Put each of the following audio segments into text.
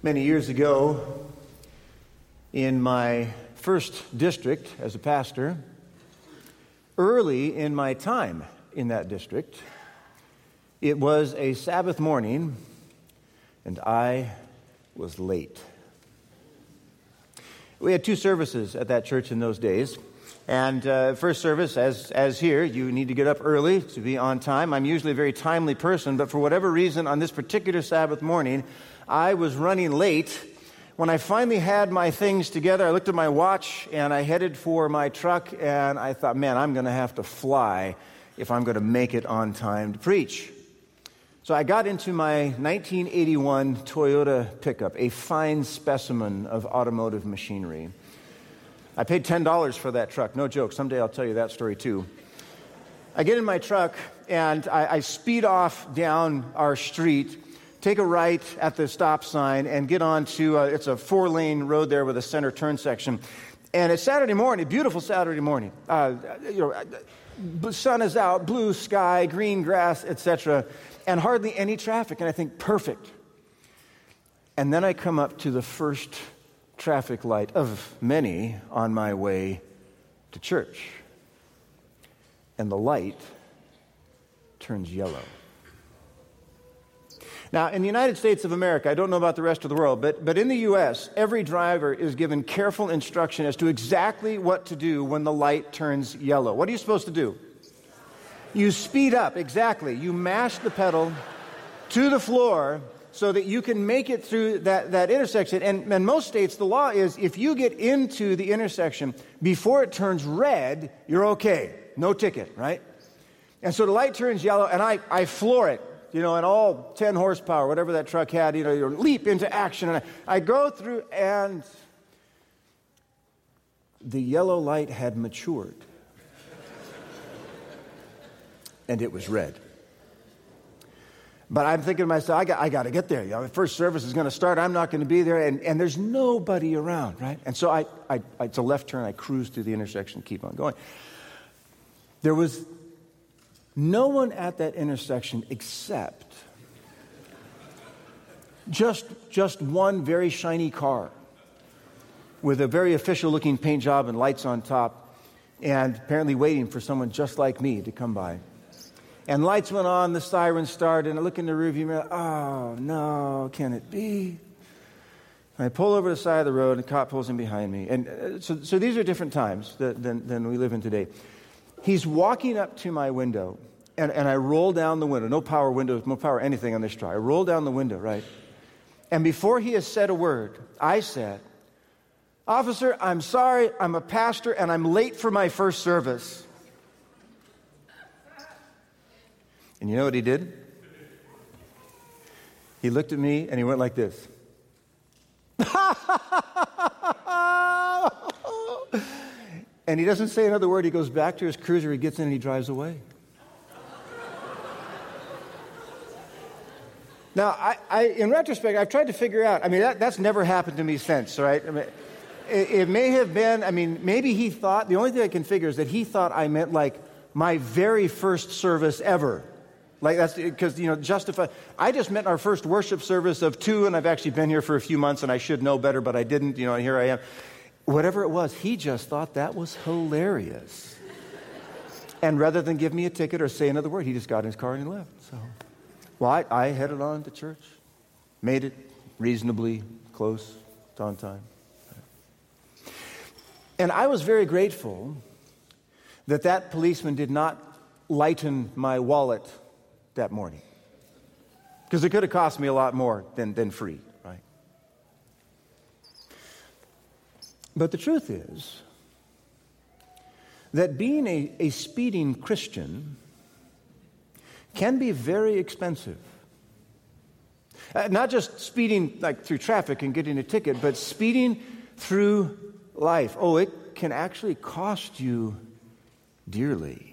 Many years ago, in my first district as a pastor, early in my time in that district, it was a Sabbath morning, and I was late. We had two services at that church in those days. And first service, as here, you need to get up early to be on time. I'm usually a very timely person, but for whatever reason, on this particular Sabbath morning, I was running late. When I finally had my things together, I looked at my watch, and I headed for my truck, and I thought, man, I'm going to have to fly if I'm going to make it on time to preach. So I got into my 1981 Toyota pickup, a fine specimen of automotive machinery. I paid $10 for that truck. No joke. Someday I'll tell you that story too. I get in my truck and I speed off down our street, take a right at the stop sign, and get on to, it's a 4-lane road there with a center turn section. And it's Saturday morning, beautiful Saturday morning. The sun is out, blue sky, green grass, etc., and hardly any traffic. And I think, perfect. And then I come up to the first traffic light of many on my way to church. And the light turns yellow. Now, in the United States of America, I don't know about the rest of the world, but in the U.S., every driver is given careful instruction as to exactly what to do when the light turns yellow. What are you supposed to do? You speed up, exactly. You mash the pedal to the floor so that you can make it through that intersection. And in most states, the law is if you get into the intersection before it turns red, you're okay. No ticket, right? And so the light turns yellow, and I floor it, and all 10 horsepower, whatever that truck had, you leap into action. And I go through, and the yellow light had matured. And it was red. But I'm thinking to myself, I got to get there. The first service is going to start. I'm not going to be there. And there's nobody around, right? And so it's a left turn. I cruise through the intersection, keep on going. There was no one at that intersection except just one very shiny car with a very official-looking paint job and lights on top, and apparently waiting for someone just like me to come by. And lights went on, the siren started, and I look in the rearview mirror, oh no, can it be? And I pull over the side of the road, and the cop pulls in behind me. And so these are different times than we live in today. He's walking up to my window, and I roll down the window. No power windows, no power anything on this truck. I roll down the window, right? And before he has said a word, I said, "Officer, I'm sorry, I'm a pastor, and I'm late for my first service." And you know what he did? He looked at me and he went like this. And he doesn't say another word. He goes back to his cruiser, he gets in and he drives away. Now, I in retrospect, I've tried to figure out, that's never happened to me since, right? It may have been, maybe he thought, the only thing I can figure is that he thought I meant like my very first service ever. Like that's because, I just meant our first worship service of 2, and I've actually been here for a few months, and I should know better, but I didn't, and here I am. Whatever it was, he just thought that was hilarious. And rather than give me a ticket or say another word, he just got in his car and he left. So, well, I headed on to church, made it reasonably close to on time. And I was very grateful that policeman did not lighten my wallet that morning, because it could have cost me a lot more than free, right? But the truth is that being a speeding Christian can be very expensive. Not just speeding like through traffic and getting a ticket, but speeding through life. Oh, it can actually cost you dearly.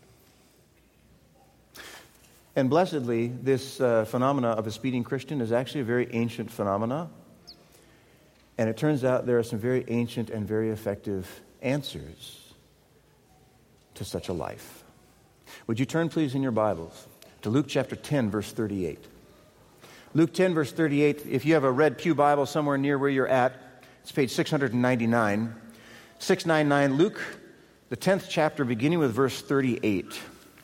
And blessedly, this phenomena of a speeding Christian is actually a very ancient phenomena. And it turns out there are some very ancient and very effective answers to such a life. Would you turn, please, in your Bibles to Luke chapter 10, verse 38. Luke 10, verse 38. If you have a red pew Bible somewhere near where you're at, it's page 699. 699, Luke, the 10th chapter, beginning with verse 38.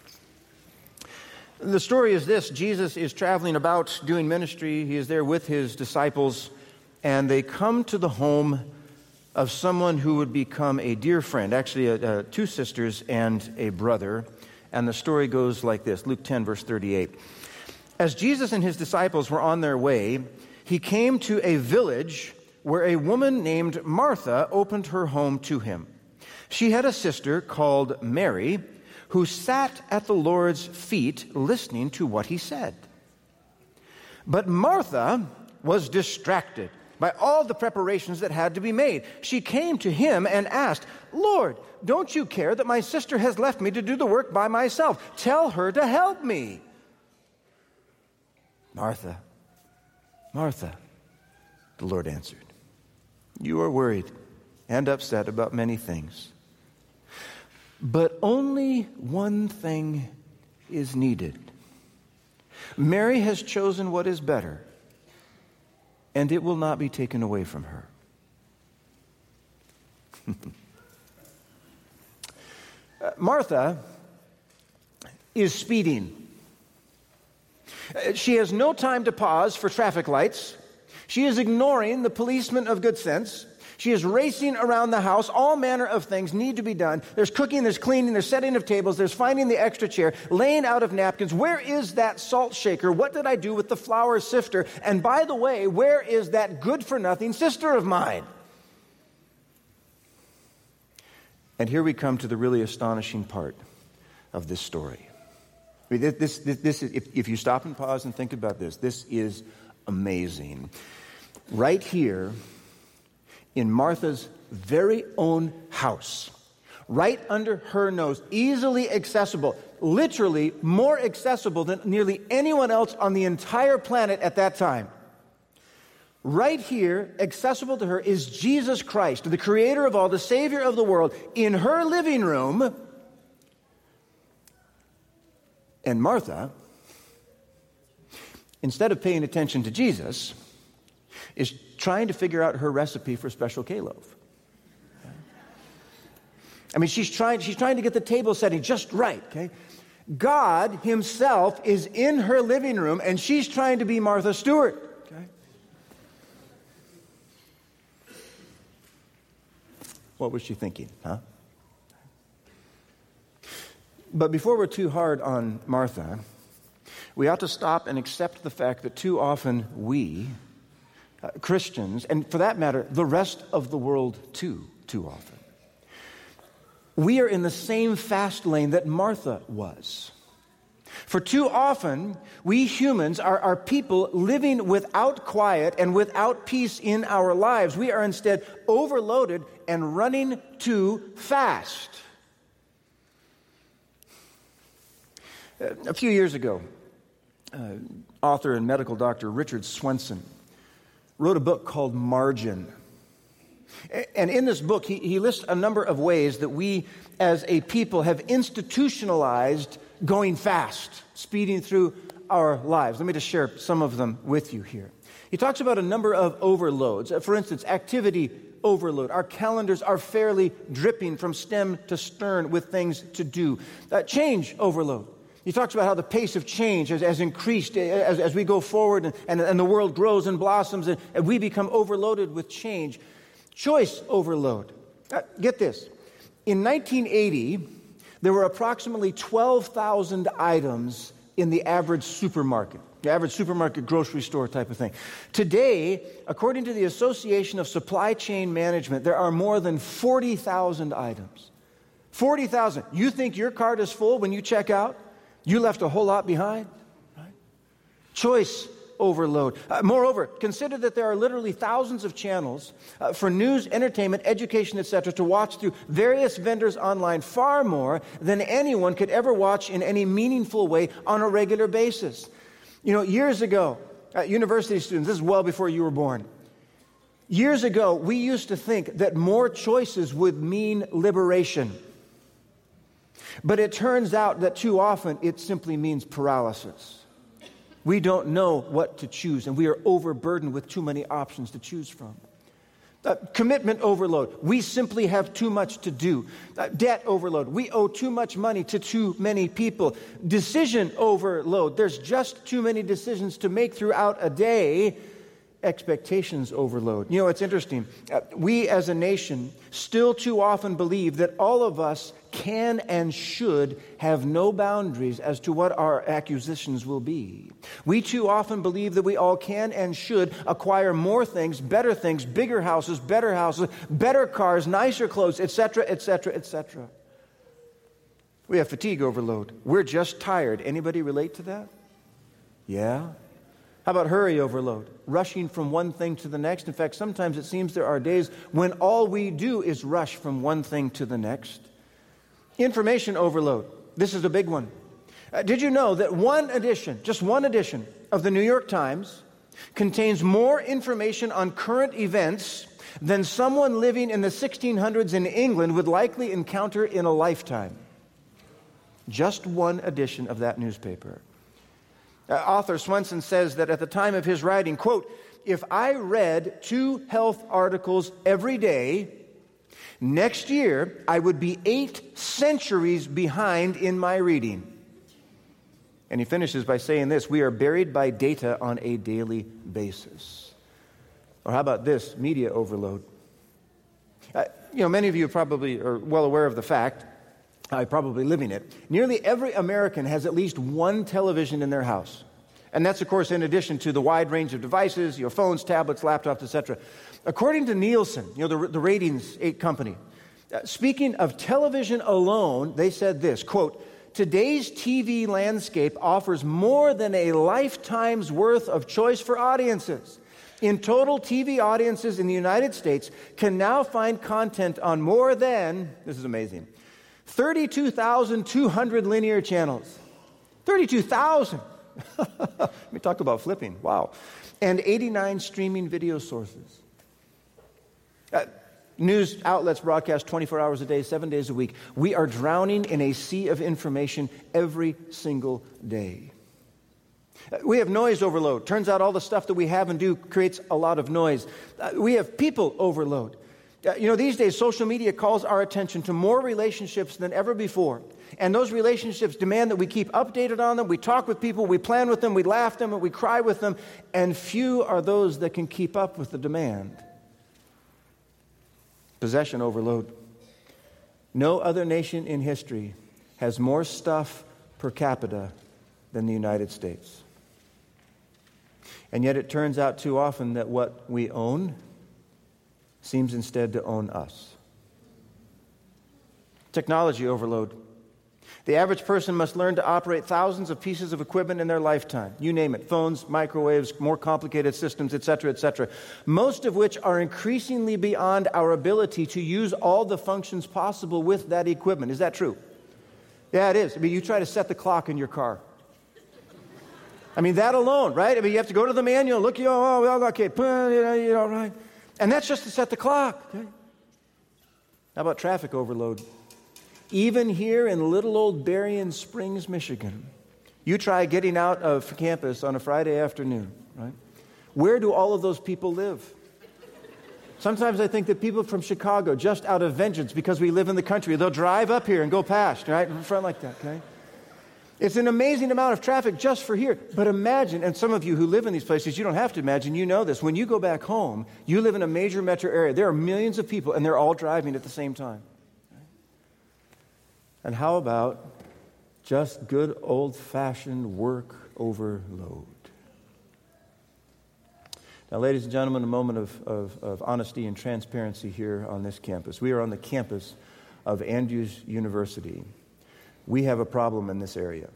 The story is this. Jesus is traveling about doing ministry. He is there with his disciples, and they come to the home of someone who would become a dear friend, actually two sisters and a brother. And the story goes like this, Luke 10, verse 38. As Jesus and his disciples were on their way, he came to a village where a woman named Martha opened her home to him. She had a sister called Mary, who sat at the Lord's feet listening to what he said. But Martha was distracted by all the preparations that had to be made. She came to him and asked, "Lord, don't you care that my sister has left me to do the work by myself? Tell her to help me." "Martha, Martha," the Lord answered, "you are worried and upset about many things. But only one thing is needed. Mary has chosen what is better, and it will not be taken away from her." Martha is speeding. She has no time to pause for traffic lights. She is ignoring the policeman of good sense. She is racing around the house. All manner of things need to be done. There's cooking, there's cleaning, there's setting of tables, there's finding the extra chair, laying out of napkins. Where is that salt shaker? What did I do with the flour sifter? And by the way, where is that good-for-nothing sister of mine? And here we come to the really astonishing part of this story. I mean, this is, if you stop and pause and think about this is amazing. Right here, in Martha's very own house, right under her nose, easily accessible, literally more accessible than nearly anyone else on the entire planet at that time. Right here, accessible to her, is Jesus Christ, the creator of all, the Savior of the world, in her living room. And Martha, instead of paying attention to Jesus, is trying to figure out her recipe for special K-loaf. I mean, she's trying to get the table setting just right, okay? God himself is in her living room, and she's trying to be Martha Stewart, okay? What was she thinking, huh? But before we're too hard on Martha, we ought to stop and accept the fact that too often we, Christians, and for that matter, the rest of the world too often, we are in the same fast lane that Martha was. For too often, we humans are people living without quiet and without peace in our lives. We are instead overloaded and running too fast. A few years ago, author and medical doctor Richard Swenson wrote a book called Margin. And in this book, he lists a number of ways that we as a people have institutionalized going fast, speeding through our lives. Let me just share some of them with you here. He talks about a number of overloads. For instance, activity overload. Our calendars are fairly dripping from stem to stern with things to do. Change overload. He talks about how the pace of change has increased as we go forward and the world grows and blossoms and we become overloaded with change. Choice overload. Get this. In 1980, there were approximately 12,000 items in the average supermarket. The average supermarket, grocery store type of thing. Today, according to the Association of Supply Chain Management, there are more than 40,000 items. 40,000. You think your cart is full when you check out? You left a whole lot behind, right? Choice overload. Moreover, consider that there are literally thousands of channels for news, entertainment, education, etc. to watch through various vendors online, far more than anyone could ever watch in any meaningful way on a regular basis. You know, years ago, university students, this is well before you were born. Years ago, we used to think that more choices would mean liberation. But it turns out that too often it simply means paralysis. We don't know what to choose, and we are overburdened with too many options to choose from. Commitment overload. We simply have too much to do. Debt overload. We owe too much money to too many people. Decision overload. There's just too many decisions to make throughout a day. Expectations overload. You know, it's interesting. We as a nation still too often believe that all of us can and should have no boundaries as to what our acquisitions will be. We too often believe that we all can and should acquire more things, bigger houses, better cars, nicer clothes, etc., etc., etc. We have fatigue overload. We're just tired. Anybody relate to that? Yeah? How about hurry overload? Rushing from one thing to the next. In fact, sometimes it seems there are days when all we do is rush from one thing to the next. Information overload. This is a big one. Did you know that just one edition of the New York Times contains more information on current events than someone living in the 1600s in England would likely encounter in a lifetime? Just one edition of that newspaper. Author Swenson says that at the time of his writing, quote, "If I read 2 health articles every day, next year I would be 8 centuries behind in my reading." And he finishes by saying this: "We are buried by data on a daily basis." Or how about this? Media overload. Many of you probably are well aware of the fact, probably living it. Nearly every American has at least one television in their house. And that's, of course, in addition to the wide range of devices, your phones, tablets, laptops, etc. According to Nielsen, the ratings company, speaking of television alone, they said this, quote, "Today's TV landscape offers more than a lifetime's worth of choice for audiences. In total, TV audiences in the United States can now find content on more than," this is amazing, 32,200 linear channels. 32,000! Let me talk about flipping. Wow. And 89 streaming video sources. News outlets broadcast 24 hours a day, 7 days a week. We are drowning in a sea of information every single day. We have noise overload. Turns out all the stuff that we have and do creates a lot of noise. We have people overload. These days, social media calls our attention to more relationships than ever before. And those relationships demand that we keep updated on them. We talk with people, we plan with them, we laugh with them, we cry with them. And few are those that can keep up with the demand. Possession overload. No other nation in history has more stuff per capita than the United States. And yet it turns out too often that what we own seems instead to own us. Technology overload. The average person must learn to operate thousands of pieces of equipment in their lifetime. You name it, phones, microwaves, more complicated systems, etc., etc. Most of which are increasingly beyond our ability to use all the functions possible with that equipment. Is that true? Yeah, it is. You try to set the clock in your car. That alone, right? You have to go to the manual, look, okay, right. And that's just to set the clock. Okay? How about traffic overload? Even here in little old Berrien Springs, Michigan, you try getting out of campus on a Friday afternoon, right? Where do all of those people live? Sometimes I think that people from Chicago, just out of vengeance because we live in the country, they'll drive up here and go past, right, in front like that, okay? It's an amazing amount of traffic just for here. But imagine, and some of you who live in these places, you don't have to imagine, you know this. When you go back home, you live in a major metro area. There are millions of people, and they're all driving at the same time. And how about just good old-fashioned work overload? Now, ladies and gentlemen, a moment of honesty and transparency here on this campus. We are on the campus of Andrews University. We have a problem in this area.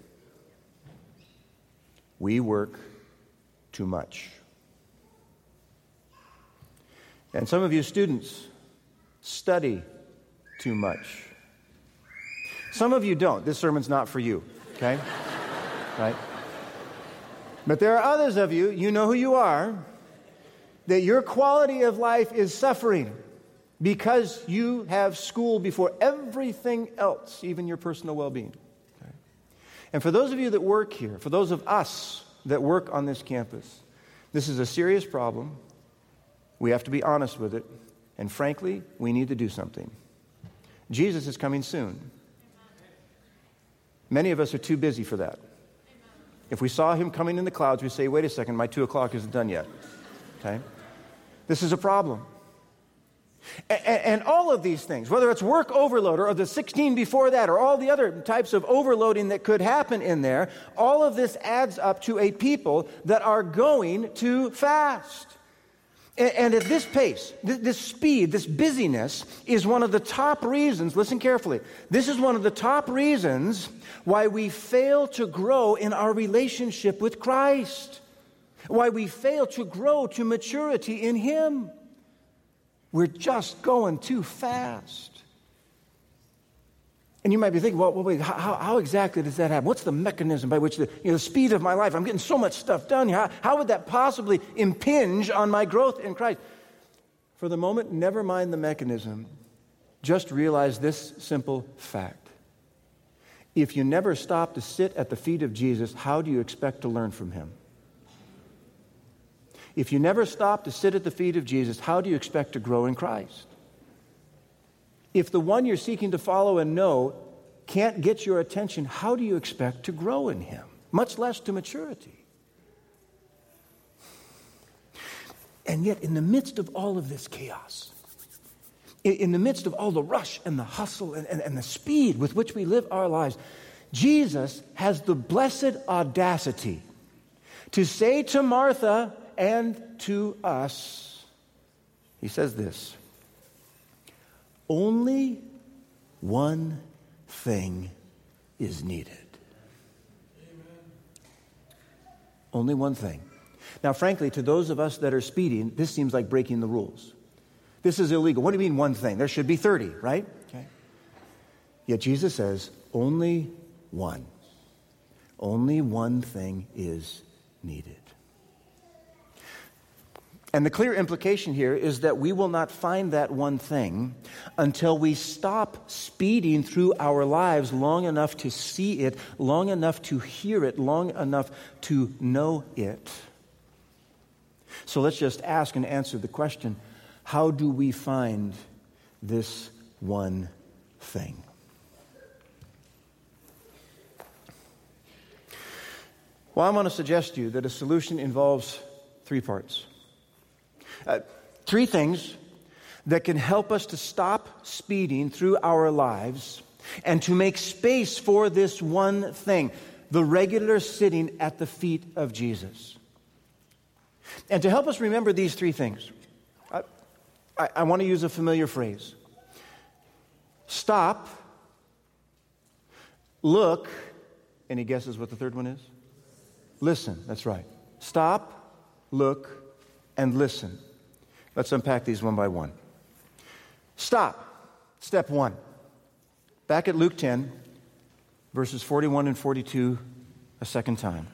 We work too much. And some of you students study too much. Some of you don't. This sermon's not for you, okay? Right? But there are others of you, you know who you are, that your quality of life is suffering because you have school before everything else, even your personal well-being. Okay? And for those of you that work here, for those of us that work on this campus. This is a serious problem. We have to be honest with it. And frankly, we need to do something. Jesus is coming soon. Many of us are too busy for that. If we saw him coming in the clouds, we'd say, wait a second, my 2 o'clock isn't done yet. Okay? This is a problem. And all of these things, whether it's work overload or the 16 before that or all the other types of overloading that could happen in there, all of this adds up to a people that are going too fast. And at this pace, this speed, this busyness is one of the top reasons, listen carefully, this is one of the top reasons why we fail to grow in our relationship with Christ, why we fail to grow to maturity in Him. We're just going too fast. And you might be thinking, well wait, how exactly does that happen? What's the mechanism by which the speed of my life, I'm getting so much stuff done. How would that possibly impinge on my growth in Christ? For the moment, never mind the mechanism. Just realize this simple fact. If you never stop to sit at the feet of Jesus, how do you expect to learn from Him? If you never stop to sit at the feet of Jesus, how do you expect to grow in Christ? If the one you're seeking to follow and know can't get your attention, how do you expect to grow in Him, much less to maturity? And yet, in the midst of all of this chaos, in the midst of all the rush and the hustle and the speed with which we live our lives, Jesus has the blessed audacity to say to Martha and to us, He says this, only one thing is needed. Amen. Only one thing. Now, frankly, to those of us that are speeding, this seems like breaking the rules. This is illegal. What do you mean one thing? There should be 30, right? Okay. Yet Jesus says, only one. Only one thing is needed. And the clear implication here is that we will not find that one thing until we stop speeding through our lives long enough to see it, long enough to hear it, long enough to know it. So let's just ask and answer the question, how do we find this one thing? Well, I'm going to suggest to you that a solution involves 3 parts. 3 things that can help us to stop speeding through our lives and to make space for this one thing, the regular sitting at the feet of Jesus. And to help us remember these 3 things, I want to use a familiar phrase. Stop, look, any guesses what the third one is? Listen, that's right. Stop, look, and listen. Let's unpack these one by one. Stop. Step 1. Back at Luke 10, verses 41 and 42, a second time.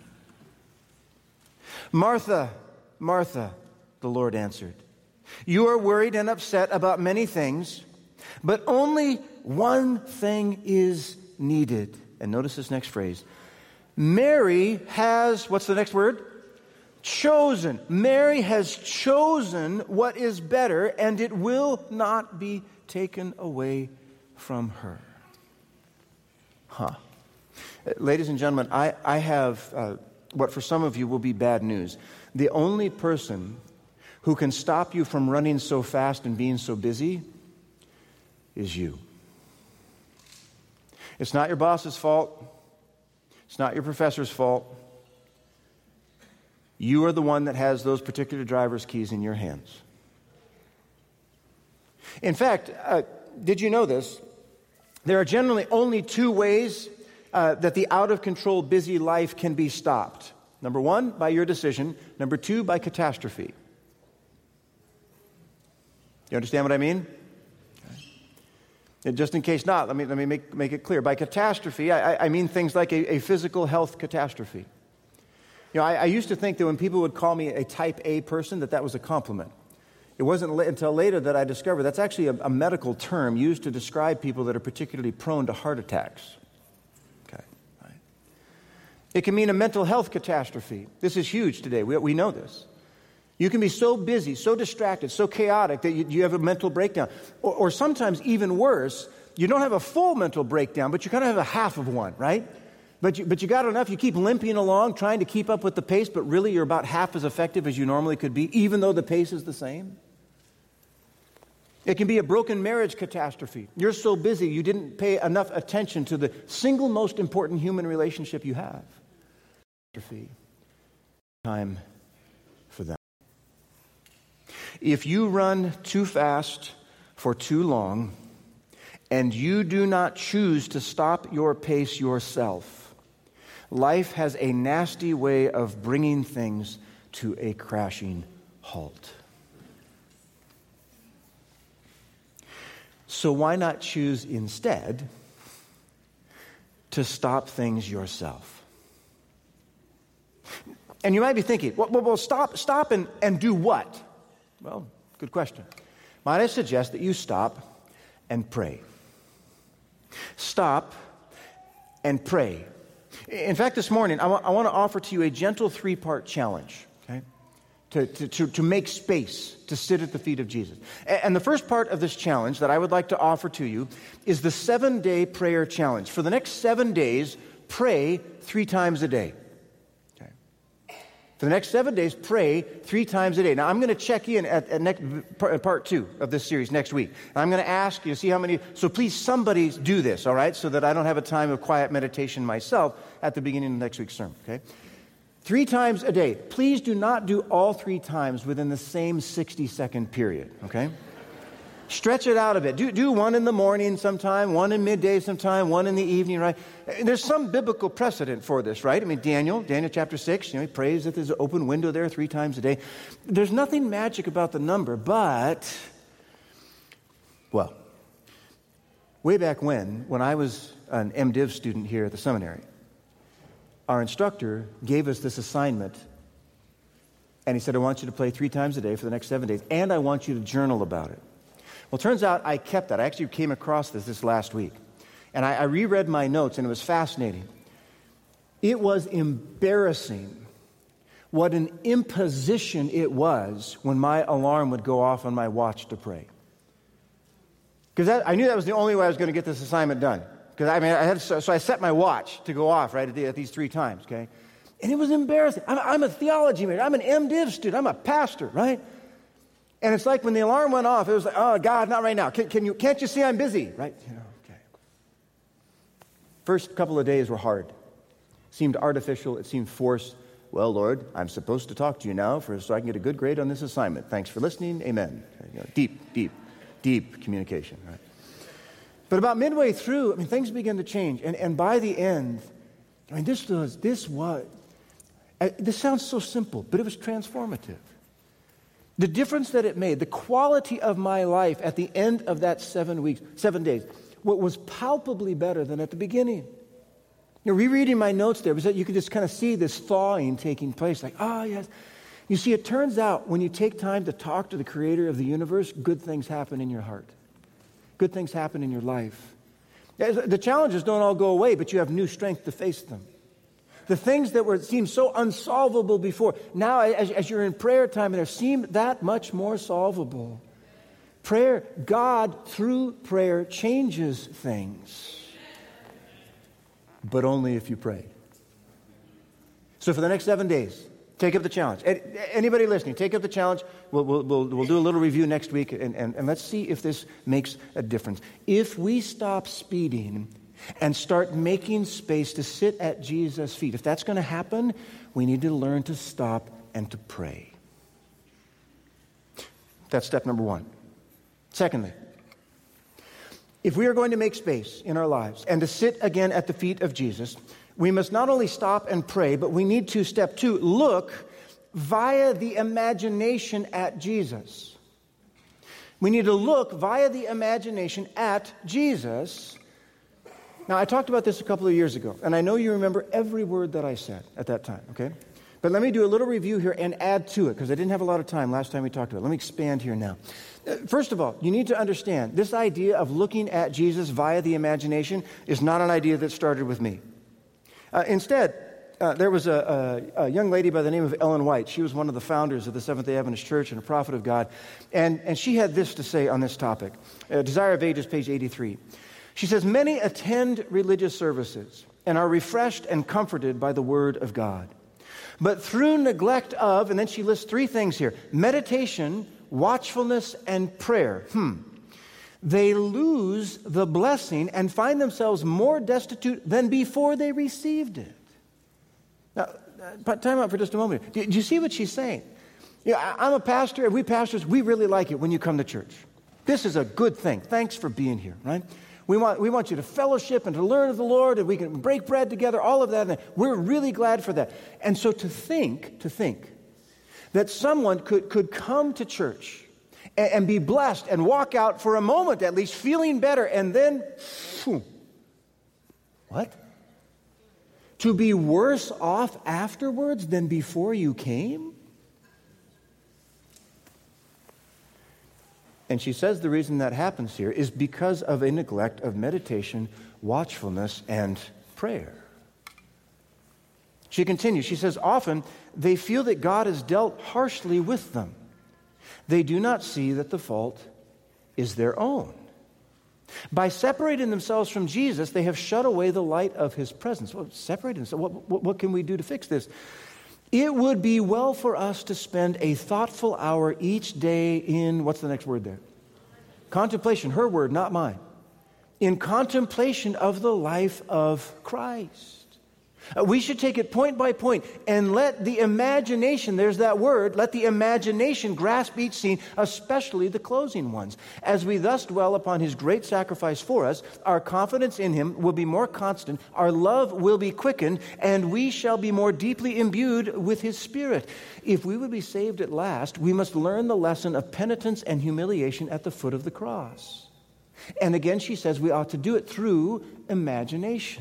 Martha, Martha, the Lord answered, you are worried and upset about many things, but only one thing is needed. And notice this next phrase. Mary has, what's the next word? Chosen. Mary has chosen what is better, and it will not be taken away from her. Ladies and gentlemen, I have what for some of you will be bad news. The only person who can stop you from running so fast and being so busy is you. It's not your boss's fault. It's not your professor's fault. You are the one that has those particular driver's keys in your hands. In fact, did you know this? There are generally only 2 ways that the out-of-control busy life can be stopped. Number 1, by your decision. Number 2, by catastrophe. You understand what I mean? And just in case not, let me make it clear. By catastrophe, I mean things like a physical health catastrophe. You know, I used to think that when people would call me a type A person, that was a compliment. It wasn't until later that I discovered that's actually a medical term used to describe people that are particularly prone to heart attacks. Okay, right. It can mean a mental health catastrophe. This is huge today. We know this. You can be so busy, so distracted, so chaotic that you have a mental breakdown. Or sometimes even worse, you don't have a full mental breakdown, but you kind of have a half of one, right? But you got enough, you keep limping along, trying to keep up with the pace, but really you're about half as effective as you normally could be, even though the pace is the same. It can be a broken marriage catastrophe. You're so busy, you didn't pay enough attention to the single most important human relationship you have. Time for that. If you run too fast for too long, and you do not choose to stop your pace yourself, life has a nasty way of bringing things to a crashing halt. So why not choose instead to stop things yourself? And you might be thinking, well, stop and do what? Well, good question. Might I suggest that you stop and pray? Stop and pray. In fact, this morning, I want to offer to you a gentle 3-part challenge, okay? To make space to sit at the feet of Jesus. And the first part of this challenge that I would like to offer to you is the 7-day prayer challenge. For the next 7 days, pray 3 times a day. Okay? For the next 7 days, pray 3 times a day. Now, I'm going to check in at next, part 2 of this series next week. And I'm going to ask you to see how many. So please, somebody do this, all right, so that I don't have a time of quiet meditation myself at the beginning of next week's sermon, okay? 3 times a day. Please do not do all 3 times within the same 60-second period, okay? Stretch it out a bit. Do one in the morning sometime, one in midday sometime, one in the evening, right? There's some biblical precedent for this, right? I mean, Daniel chapter 6, he prays that there's an open window there 3 times a day. There's nothing magic about the number, but, well, way back when I was an MDiv student here at the seminary, our instructor gave us this assignment, and he said, I want you to pray 3 times a day for the next 7 days, and I want you to journal about it. Well, it turns out I kept that. I actually came across this last week, and I reread my notes, and it was fascinating. It was embarrassing what an imposition it was when my alarm would go off on my watch to pray. Because I knew that was the only way I was going to get this assignment done. Because so I set my watch to go off right at these 3 times, okay? And it was embarrassing. I'm a theology major. I'm an MDiv student. I'm a pastor, right? And it's like when the alarm went off, it was like, oh, God, not right now. Can't you see I'm busy, right? Okay. First couple of days were hard. It seemed artificial. It seemed forced. Well, Lord, I'm supposed to talk to you now so I can get a good grade on this assignment. Thanks for listening. Amen. Deep communication, right? But about midway through, things began to change. And by the end, this sounds so simple, but it was transformative. The difference that it made, the quality of my life at the end of that 7 days, what was palpably better than at the beginning. Rereading my notes there was that you could just kind of see this thawing taking place. Like, oh, yes. You see, it turns out when you take time to talk to the creator of the universe, good things happen in your heart. Good things happen in your life. The challenges don't all go away, but you have new strength to face them. The things that seemed so unsolvable before, now as you're in prayer time, they seem that much more solvable. Prayer, God, through prayer, changes things. But only if you pray. So for the next 7 days, take up the challenge. Anybody listening, take up the challenge. We'll do a little review next week, and let's see if this makes a difference. If we stop speeding and start making space to sit at Jesus' feet, if that's going to happen, we need to learn to stop and to pray. That's step number 1. Secondly, if we are going to make space in our lives and to sit again at the feet of Jesus, we must not only stop and pray, but we need to, step 2, look via the imagination at Jesus. We need to look via the imagination at Jesus. Now, I talked about this a couple of years ago, and I know you remember every word that I said at that time, okay? But let me do a little review here and add to it, because I didn't have a lot of time last time we talked about it. Let me expand here now. First of all, you need to understand, this idea of looking at Jesus via the imagination is not an idea that started with me. Instead, There was a young lady by the name of Ellen White. She was one of the founders of the Seventh-day Adventist Church and a prophet of God. And she had this to say on this topic. Desire of Ages, page 83. She says, many attend religious services and are refreshed and comforted by the Word of God. But through neglect of, and then she lists three things here, meditation, watchfulness, and prayer. They lose the blessing and find themselves more destitute than before they received it. Now, time out for just a moment. Do you see what she's saying? I'm a pastor, and we pastors, we really like it when you come to church. This is a good thing. Thanks for being here, right? We want you to fellowship and to learn of the Lord, and we can break bread together, all of that. And we're really glad for that. And so to think that someone could come to church and be blessed and walk out for a moment at least feeling better, and then, what? To be worse off afterwards than before you came? And she says the reason that happens here is because of a neglect of meditation, watchfulness, and prayer. She continues, she says, often they feel that God has dealt harshly with them. They do not see that the fault is their own. By separating themselves from Jesus, they have shut away the light of His presence. Well, separating themselves, what can we do to fix this? It would be well for us to spend a thoughtful hour each day in, what's the next word there? Contemplation, her word, not mine. In contemplation of the life of Christ. We should take it point by point and let the imagination, there's that word, let the imagination grasp each scene, especially the closing ones. As we thus dwell upon His great sacrifice for us, our confidence in Him will be more constant, our love will be quickened, and we shall be more deeply imbued with His Spirit. If we would be saved at last, we must learn the lesson of penitence and humiliation at the foot of the cross. And again, she says we ought to do it through imagination.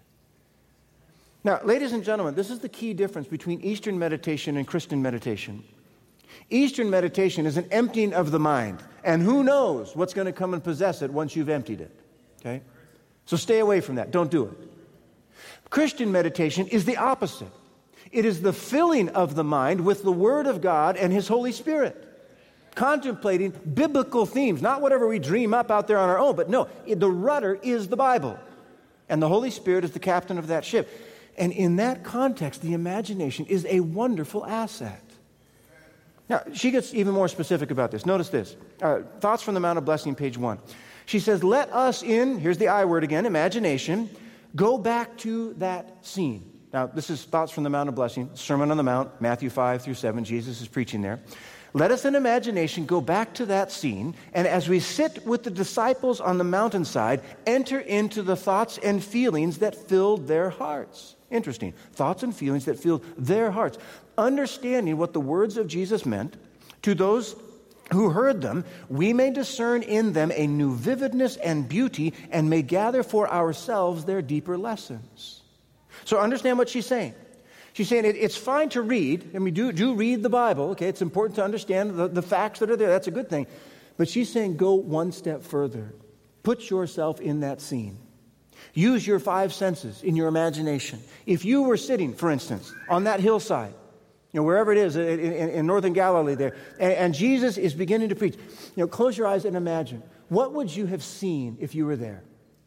Now, ladies and gentlemen, this is the key difference between Eastern meditation and Christian meditation. Eastern meditation is an emptying of the mind, and who knows what's going to come and possess it once you've emptied it, okay? So stay away from that. Don't do it. Christian meditation is the opposite. It is the filling of the mind with the Word of God and His Holy Spirit, contemplating biblical themes, not whatever we dream up out there on our own, but no, the rudder is the Bible, and the Holy Spirit is the captain of that ship. And in that context, the imagination is a wonderful asset. Now, she gets even more specific about this. Notice this. Thoughts from the Mount of Blessing, page 1. She says, let us here's the I word again, imagination, go back to that scene. Now, this is Thoughts from the Mount of Blessing, Sermon on the Mount, Matthew 5 through 7. Jesus is preaching there. Let us in imagination go back to that scene, and as we sit with the disciples on the mountainside, enter into the thoughts and feelings that filled their hearts. Interesting. Thoughts and feelings that filled their hearts. Understanding what the words of Jesus meant to those who heard them, we may discern in them a new vividness and beauty and may gather for ourselves their deeper lessons. So understand what she's saying. She's saying it's fine to read, and we do read the Bible, okay? It's important to understand the facts that are there. That's a good thing. But she's saying go one step further. Put yourself in that scene. Use your five senses in your imagination. If you were sitting, for instance, on that hillside, wherever it is in northern Galilee there, and Jesus is beginning to preach, close your eyes and imagine. What would you have seen if you were there?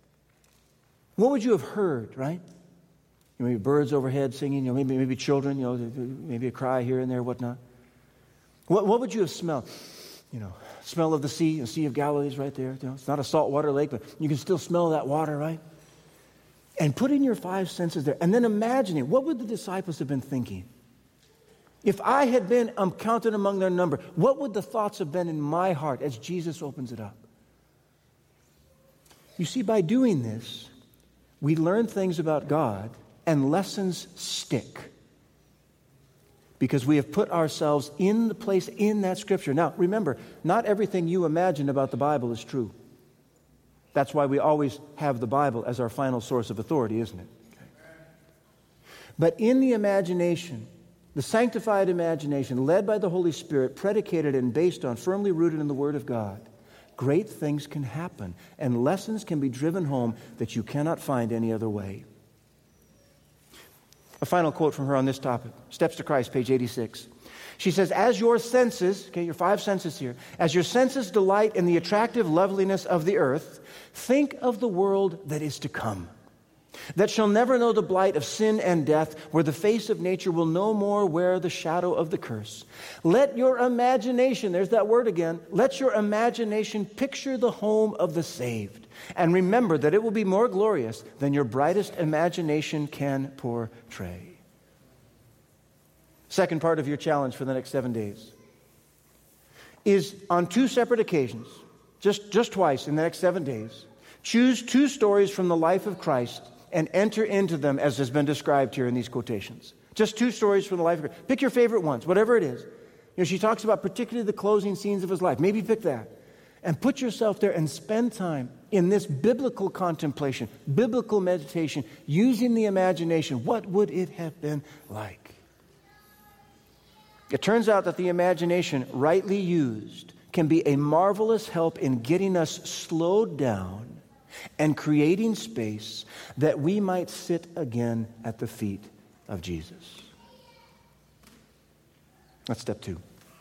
What would you have heard, right? Maybe birds overhead singing, maybe children, maybe a cry here and there, whatnot. What would you have smelled? Smell of the sea, the Sea of Galilee is right there. It's not a saltwater lake, but you can still smell that water, right? And put in your five senses there. And then imagining, what would the disciples have been thinking? If I had been counted among their number, what would the thoughts have been in my heart as Jesus opens it up? You see, by doing this, we learn things about God and lessons stick. Because we have put ourselves in the place in that Scripture. Now, remember, not everything you imagine about the Bible is true. That's why we always have the Bible as our final source of authority, isn't it? Okay. But in the imagination, the sanctified imagination, led by the Holy Spirit, predicated and based on, firmly rooted in the Word of God, great things can happen, and lessons can be driven home that you cannot find any other way. A final quote from her on this topic. Steps to Christ, page 86. She says, as your senses, okay, your 5 senses here, as your senses delight in the attractive loveliness of the earth, think of the world that is to come, that shall never know the blight of sin and death, where the face of nature will no more wear the shadow of the curse. Let your imagination, there's that word again, let your imagination picture the home of the saved, and remember that it will be more glorious than your brightest imagination can portray. Second part of your challenge for the next 7 days is on 2 separate occasions, just twice in the next 7 days, choose 2 stories from the life of Christ and enter into them as has been described here in these quotations. Just 2 stories from the life of Christ. Pick your favorite ones, whatever it is. She talks about particularly the closing scenes of his life. Maybe pick that. And put yourself there and spend time in this biblical contemplation, biblical meditation, using the imagination. What would it have been like? It turns out that the imagination, rightly used, can be a marvelous help in getting us slowed down and creating space that we might sit again at the feet of Jesus. That's step 2.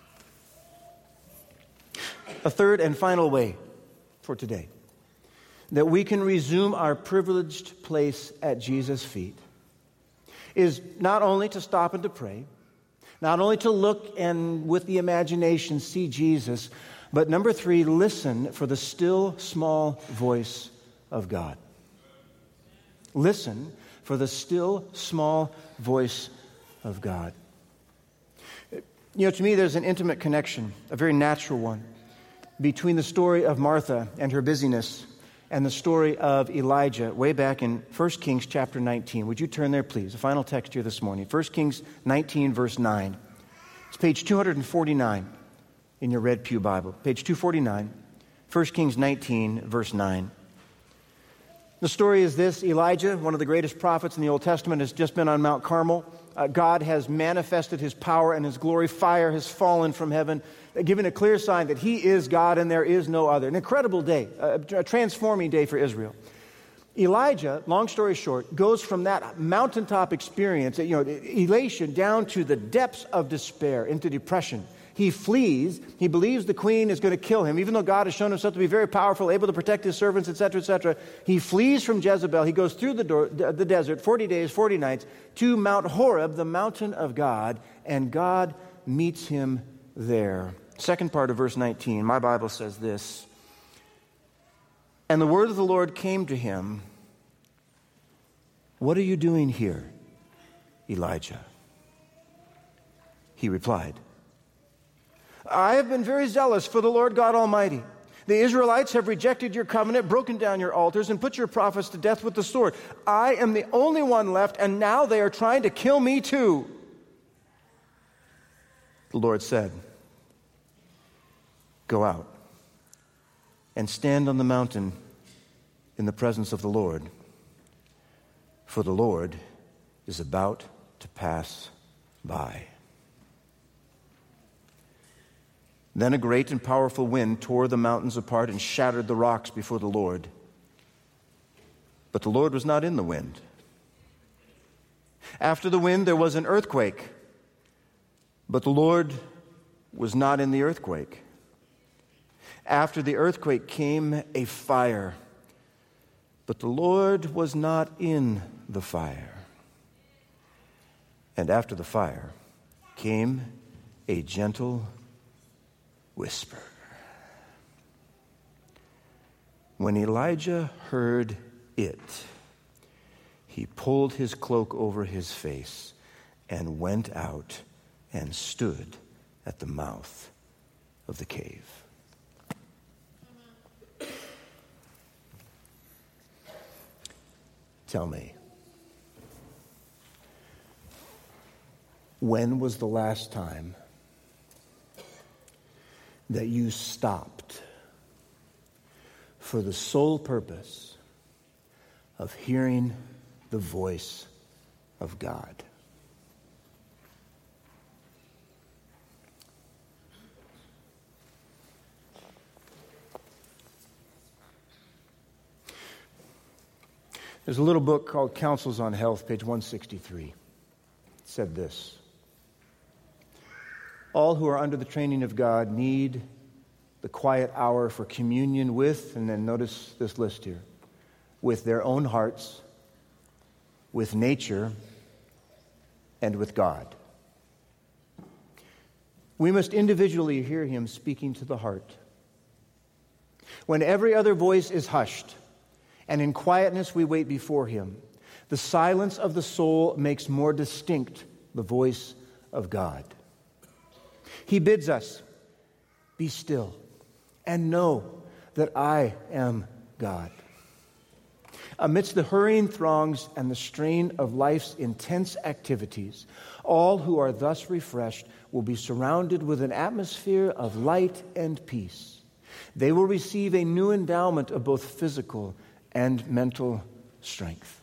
A third and final way for today that we can resume our privileged place at Jesus' feet is not only to stop and to pray, not only to look and with the imagination see Jesus, but number 3, listen for the still small voice of God. Listen for the still small voice of God. To me, there's an intimate connection, a very natural one, between the story of Martha and her busyness and the story of Elijah way back in 1 Kings chapter 19. Would you turn there, please? The final text here this morning. 1 Kings 19, verse 9. It's page 249 in your Red Pew Bible. Page 249, 1 Kings 19, verse 9. The story is this. Elijah, one of the greatest prophets in the Old Testament, has just been on Mount Carmel. God has manifested his power and his glory. Fire has fallen from heaven, giving a clear sign that he is God and there is no other. An incredible day, a transforming day for Israel. Elijah, long story short, goes from that mountaintop experience, elation, down to the depths of despair, into depression. He flees. He believes the queen is going to kill him, even though God has shown himself to be very powerful, able to protect his servants, etc., etc. He flees from Jezebel. He goes through the desert, 40 days, 40 nights, to Mount Horeb, the mountain of God, and God meets him there. Second part of verse 19, my Bible says this. And the word of the Lord came to him, "What are you doing here, Elijah?" He replied, "I have been very zealous for the Lord God Almighty. The Israelites have rejected your covenant, broken down your altars, and put your prophets to death with the sword. I am the only one left, and now they are trying to kill me too." The Lord said, "Go out and stand on the mountain in the presence of the Lord, for the Lord is about to pass by." Then a great and powerful wind tore the mountains apart and shattered the rocks before the Lord. But the Lord was not in the wind. After the wind there was an earthquake, but the Lord was not in the earthquake. After the earthquake came a fire, but the Lord was not in the fire. And after the fire came a gentle whisper. When Elijah heard it, he pulled his cloak over his face and went out and stood at the mouth of the cave. Tell me, when was the last time that you stopped for the sole purpose of hearing the voice of God? There's a little book called Counsels on Health, page 163. said this: all who are under the training of God need the quiet hour for communion with, and then notice this list here, with their own hearts, with nature, and with God. We must individually hear him speaking to the heart. When every other voice is hushed, and in quietness we wait before him, the silence of the soul makes more distinct the voice of God. He bids us, be still and know that I am God. Amidst the hurrying throngs and the strain of life's intense activities, all who are thus refreshed will be surrounded with an atmosphere of light and peace. They will receive a new endowment of both physical and mental strength.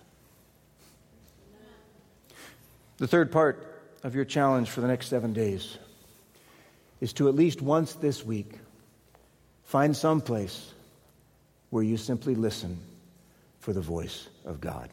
The third part of your challenge for the next 7 days is to at least once this week find some place where you simply listen for the voice of God.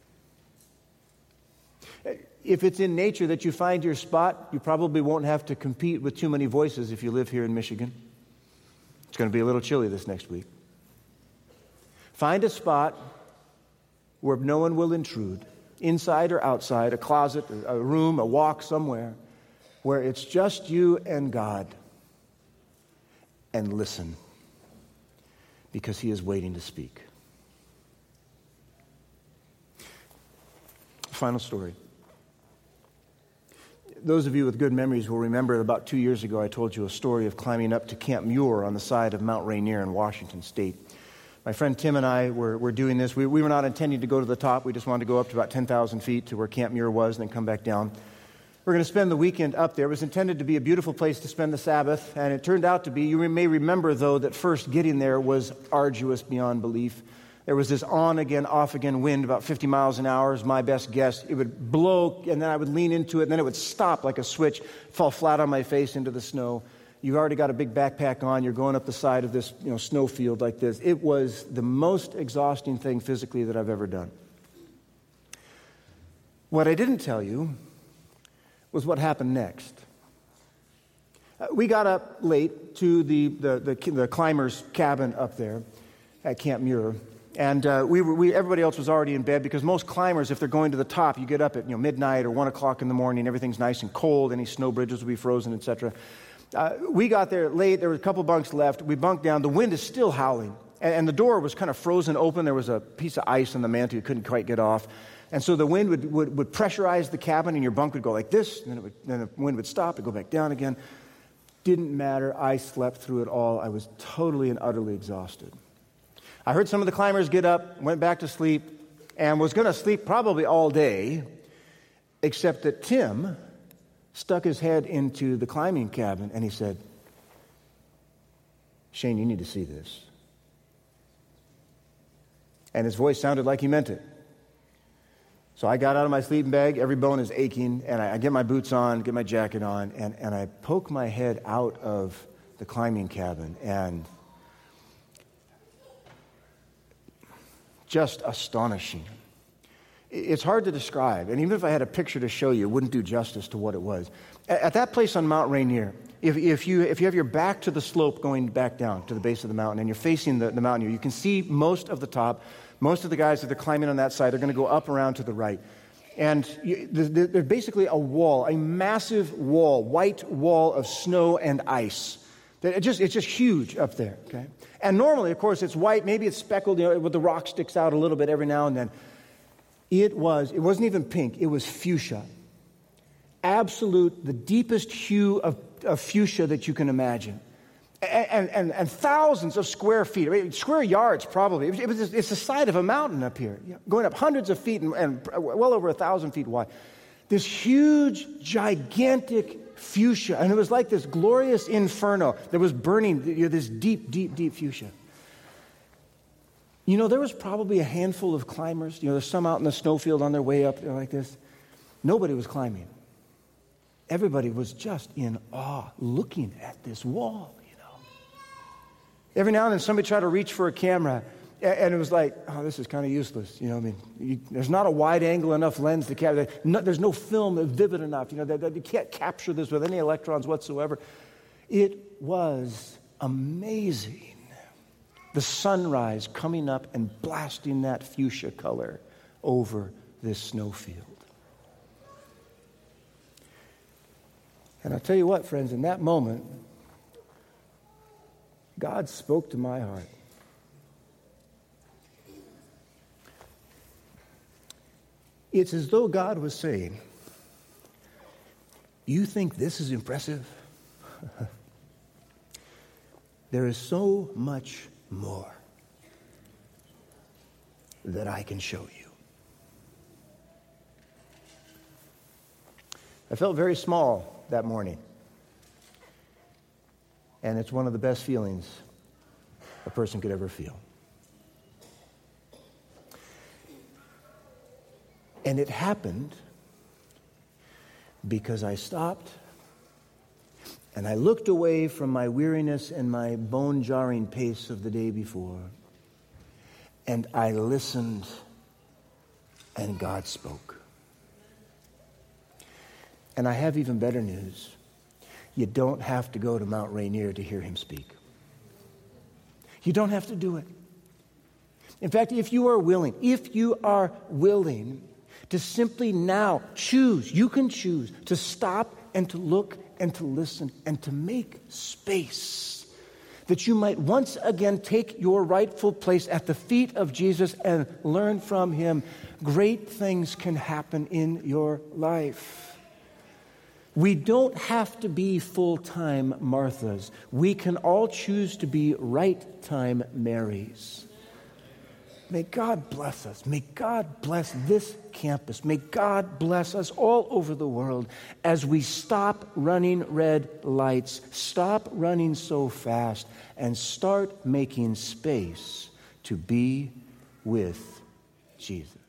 If it's in nature that you find your spot, you probably won't have to compete with too many voices if you live here in Michigan. It's going to be a little chilly this next week. Find a spot where no one will intrude, inside or outside, a closet, a room, a walk somewhere, where it's just you and God, and listen, because he is waiting to speak. Final story. Those of you with good memories will remember that about 2 years ago I told you a story of climbing up to Camp Muir on the side of Mount Rainier in Washington State. My friend Tim and I were doing this. We were not intending to go to the top. We just wanted to go up to about 10,000 feet to where Camp Muir was and then come back down. We're going to spend the weekend up there. It was intended to be a beautiful place to spend the Sabbath, and it turned out to be. You may remember, though, that first getting there was arduous beyond belief. There was this on-again, off-again wind, about 50 miles an hour is my best guess. It would blow, and then I would lean into it, and then it would stop like a switch, fall flat on my face into the snow. You've already got a big backpack on. You're going up the side of this snow field like this. It was the most exhausting thing physically that I've ever done. What I didn't tell you was what happened next. We got up late to the climber's cabin up there at Camp Muir. And everybody else was already in bed, because most climbers, if they're going to the top, you get up at midnight or 1 o'clock in the morning. Everything's nice and cold. Any snow bridges will be frozen, etc. We got there late. There were a couple bunks left. We bunked down. The wind is still howling. And the door was kind of frozen open. There was a piece of ice on the mantle you couldn't quite get off. And so the wind would pressurize the cabin, and your bunk would go like this. And then the wind would stop. It'd go back down again. Didn't matter. I slept through it all. I was totally and utterly exhausted. I heard some of the climbers get up, went back to sleep, and was going to sleep probably all day, except that Tim stuck his head into the climbing cabin, and he said, "Shane, you need to see this." And his voice sounded like he meant it. So I got out of my sleeping bag. Every bone is aching, and I get my boots on, get my jacket on, and I poke my head out of the climbing cabin, and just astonishing. It's hard to describe, and even if I had a picture to show you, it wouldn't do justice to what it was. At that place on Mount Rainier, if you have your back to the slope going back down to the base of the mountain, and you're facing the mountain, you can see most of the top. Most of the guys that are climbing on that side are going to go up around to the right. And there's basically a wall, a massive wall, white wall of snow and ice. It's just huge up there, okay? And normally, of course, it's white. Maybe it's speckled, with the rock sticks out a little bit every now and then. It wasn't even pink. It was fuchsia. Absolute, the deepest hue of fuchsia that you can imagine. And thousands of square feet, square yards probably. It's the side of a mountain up here, going up hundreds of feet and well over 1,000 feet wide. This huge, gigantic fuchsia. And it was like this glorious inferno that was burning, this deep, deep, deep fuchsia. There was probably a handful of climbers. There's some out in the snowfield on their way up there like this. Nobody was climbing. Everybody was just in awe looking at this wall, Every now and then somebody tried to reach for a camera, And it was like, oh, this is kind of useless. There's not a wide angle enough lens to capture. There's no film that's vivid enough. That you can't capture this with any electrons whatsoever. It was amazing. The sunrise coming up and blasting that fuchsia color over this snowfield. And I'll tell you what, friends, in that moment, God spoke to my heart. It's as though God was saying, you think this is impressive? There is so much more that I can show you. I felt very small that morning. And it's one of the best feelings a person could ever feel. And it happened because I stopped and I looked away from my weariness and my bone-jarring pace of the day before, and I listened, and God spoke. And I have even better news. You don't have to go to Mount Rainier to hear him speak. You don't have to do it. In fact, if you are willing to simply now choose, you can choose to stop and to look and to listen and to make space that you might once again take your rightful place at the feet of Jesus and learn from him. Great things can happen in your life. We don't have to be full-time Marthas. We can all choose to be right-time Marys. May God bless us. May God bless this campus. May God bless us all over the world as we stop running red lights, stop running so fast, and start making space to be with Jesus.